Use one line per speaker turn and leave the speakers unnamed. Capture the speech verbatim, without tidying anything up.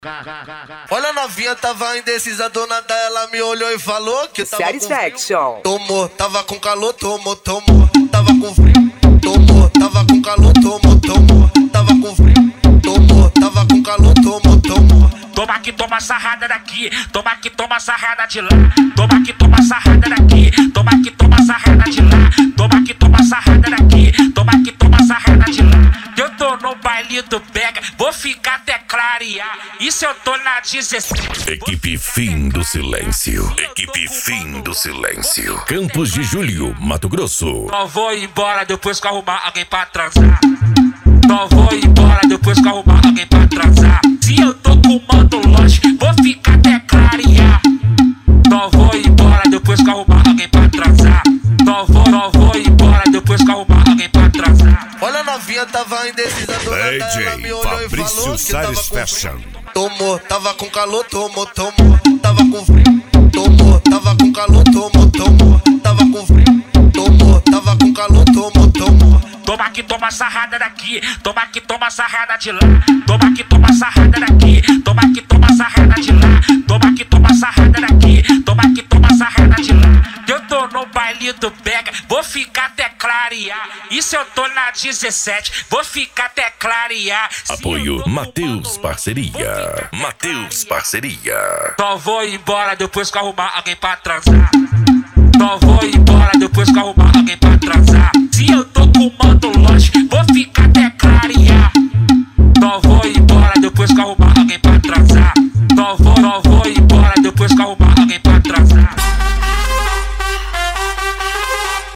Olha a novinha, tava indecisa, a dona dela me olhou e falou que tava
Satisfaction.
com... Tomou, tava com calor, tomou, tomou. Tava com frio, tomou. Tava com calor, tomou, tomou. Tava com frio, tomou. Tava com calor, tomou, tomou.
Toma que toma sarrada daqui, toma que toma sarrada de lá. Toma que toma sarrada daqui, toma que toma sarrada de lá. Toma que toma sarrada daqui, toma que toma sarrada de lá. Eu tô no baile do Pega, vou ficar até clarear. Isso eu tô na dezessete.
Equipe Fim do Silêncio. Equipe Fim do Silêncio. Campos de Julho, Mato Grosso.
Não vou embora depois que arrumar alguém pra transar. Não vou embora depois que arrumar alguém pra transar. Se eu tô com mando longe, vou ficar até clarear. Não vou embora depois que arrumar alguém pra transar. Não vou, não vou embora depois que arrumar alguém pra transar.
Olha a novinha, tava indecisa, a dona dela me olhou e falou que tava com frio. Tomou, tava com calor, tomou, tomou. Tava com frio, tomou. Tava com calor, tomou, tomou. Tava com frio, tomou. Tava com calor, tomou, tomou.
Toma que toma sarrada daqui, toma que toma sarrada de lá. Toma que toma sarrada daqui, toma que toma sarrada de lá. Toma que toma sarrada daqui, toma que toma sarrada de lá. Eu tô no baile do Pega, vou ficar até clarear. Isso eu tô na dezessete, vou ficar até clarear.
Apoio Mateus Parceria. Mateus Parceria.
Não vou embora depois que arrumar alguém pra transar. Não vou embora depois que arrumar alguém pra transar. Se eu tô